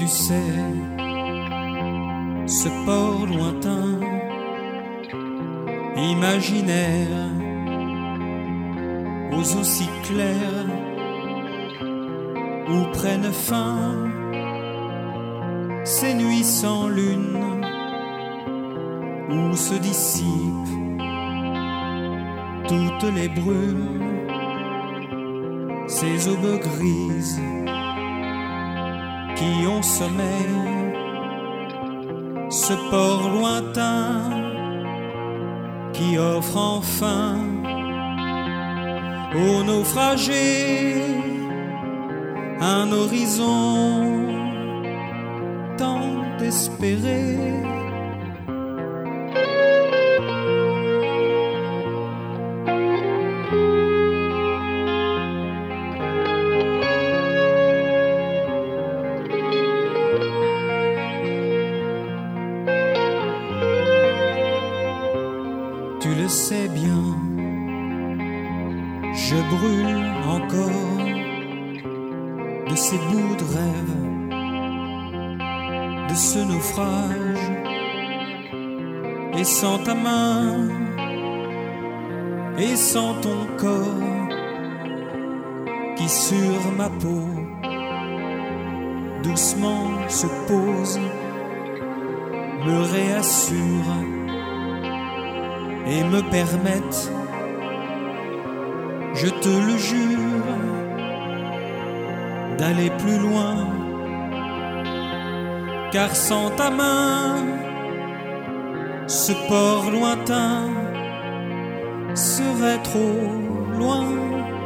tu sais, ce port lointain, imaginaire, aux eaux si claires, où prennent fin ces nuits sans lune, où se dissipent toutes les brumes, ces aubes grises qui ont sommeil, ce port lointain qui offre enfin aux naufragés un horizon tant espéré. Tu le sais bien, je brûle encore de ces bouts de rêve, de ce naufrage, et sans ta main, et sans ton corps, qui sur ma peau doucement se pose, me réassure et me permettent, je te le jure, d'aller plus loin, car sans ta main, ce port lointain serait trop loin.